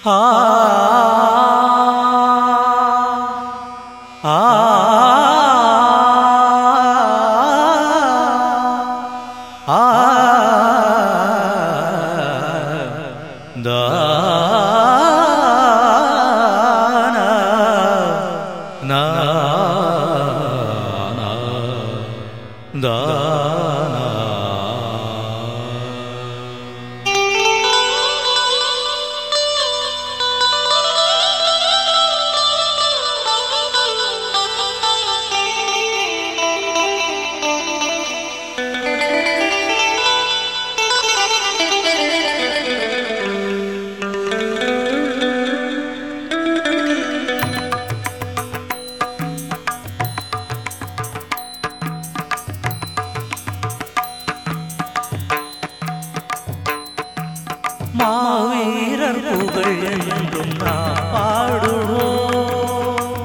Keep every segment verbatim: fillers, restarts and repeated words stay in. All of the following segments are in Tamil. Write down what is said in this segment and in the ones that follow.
ஆ ஆ ஆ தானா தானா மாவீரர் புகழ் என்றும் நாம் பாடுவோம்.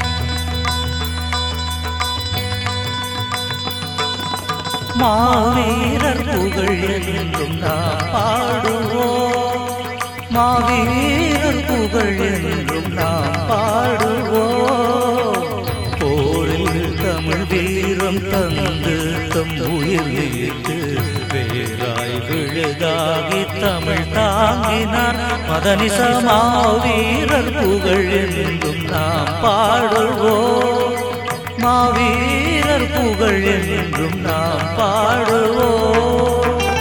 மாவீரர் புகழ் என்றும் நாம் பாடுவோம். மாவீரர் புகழ் என்றும் நாம் பாடுவோம். போரில் தமிழ் வீரம் தந்து தம் உயிர் நீத்து வேராய் விழுதாகி தமிழ் தாங்கினார் மதனிச மாவீரர் புகழ் என்றும் நாம் பாடுவோம். மாவீரர் புகழ் என்றும் நாம் பாடுவோம்.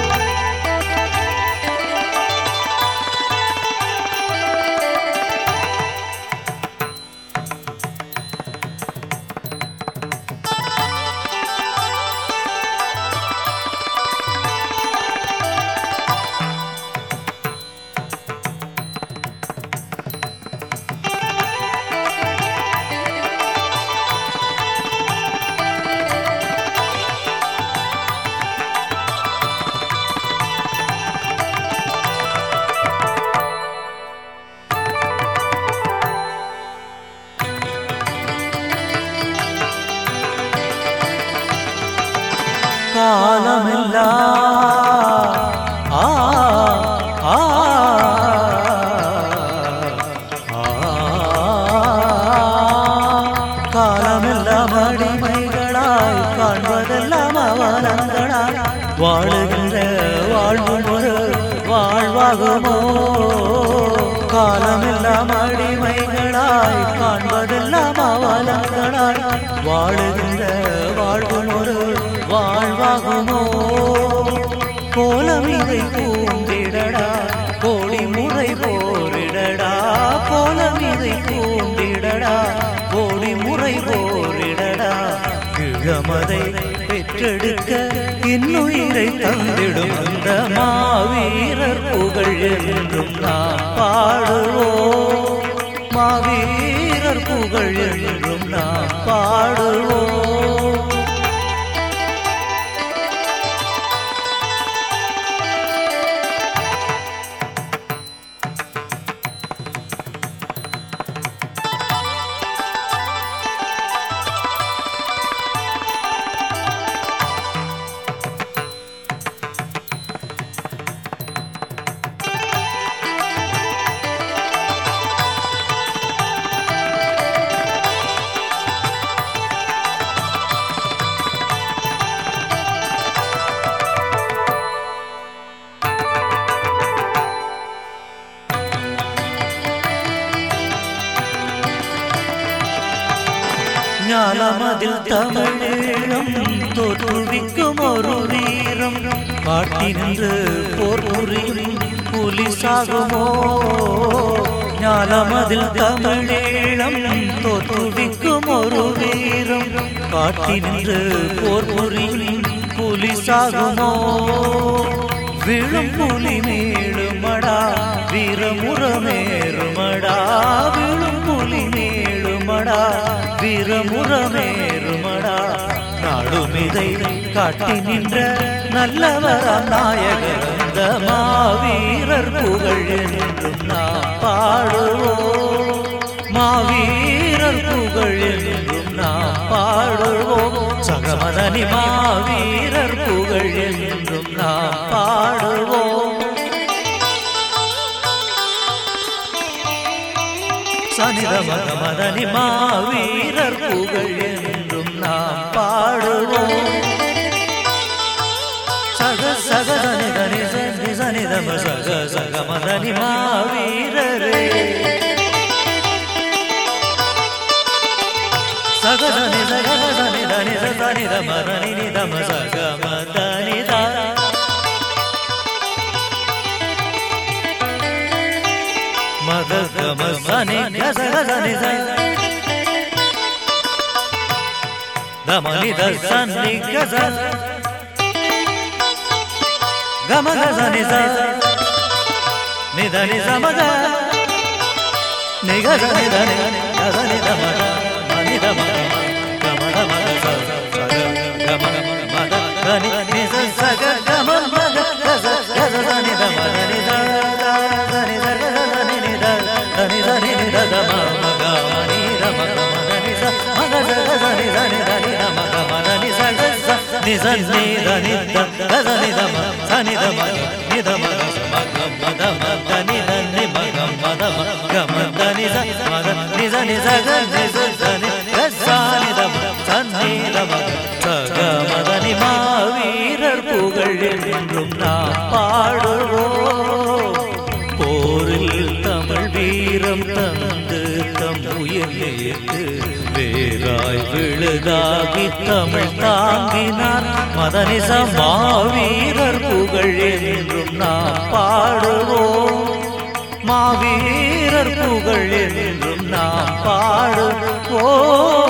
காலமெல்லாம் ஆ ஆ காலமெல்லாம் அடிமைகளாய் காண்பதெல்லாம் அவலங்களாய் வாழுகின்ற வாழ்வு ஒரு வாழ்வாகுமோ. காலமெல்லாம் அடிமைகளாய் காண்பதெல்லாம் அவலங்களாய் வாழுகின்ற வாழ்வு ஒரு வாழ்வாகுமோ. கோலமிதை பூண்டிடடா கோடி முறை போரிடடா. கோலமிதை பூண்டிடடா கோடி முறை போரிடடா. இளமதை பெற்றெடுக்க இன்னுயிரை தந்திடும் அந்த மாவீரர் புகழ் என்றும் நாம் பாடுவோம். மாவீரர் புகழ் என்றும் நாம் பாடுவோம். ஞாலமதில் தமிழீழம் தோற்றுவிக்கும் ஒரு வீரம் காட்டி நின்று போர் புரியும் புலி சாகுமோ. ஞாலமதில் தமிழீழம் தோற்றுவிக்கும் ஒரு வீரம் காட்டி நின்று போர் புரியும் புலி சாகுமோ. விழும் புலி மேலுமடா வீரமுறமேறுமடா. விழும் புலி மேலுமடா வீரமுறமேறுமடா. நாடுமிதை காட்டி நின்ற நல்லவராம் நாயகர் அந்த மாவீரர் புகழ் என்றும் நாம் பாடுவோம். மாவீரர் புகழ் என்றும் நாம் பாடுவோம். சகமதனி மாவீரர் புகழ் என்றும் நாம் பாடுவோம். சனித மத மதனி மாவீரர் புகழ் என்றும் நாம் பாடுவோம். சக சக தனி தனி சனி சனித சக சக மதனி மாவீரரே சக தனி சக தனி தனி சனி த மதனி நிதம சக மதனி த மத கம சனி சக சனி ச தமனி த சனி கச கம கசனி ச நிதனி சமக நிகச நிதனி கசனி தமக மனி தமக கம தமக ச சக கம மத தனி நிச சக கம மக கச கச சனி தம தனி த தனி சக தனி நித தனி தனி நித தம மக மனி தம கம தனி ச மக சக சனி தனி தனி தம கம தனி சக ச நிச நி தனி த கசனி தம சனி தம நி தம மக மத மதனி தனி மக மத கம தனி ச மத நிச நிச க நிச சனி கசனி தம சனி தம சக மதனி மாவீரர் புகழ் என்றும் நாம் பாடுவோம். போரில் தமிழ் வீரம் தந்து தம் உயிர் ஏற்று வேறாய் விழுதாகி தமிழ் தாங்கினார் மதனிச மாவீரர் புகழ் என்றும் நாம் பாடுவோம். மாவீரர் புகழ் என்றும் நாம் பாடுவோம்.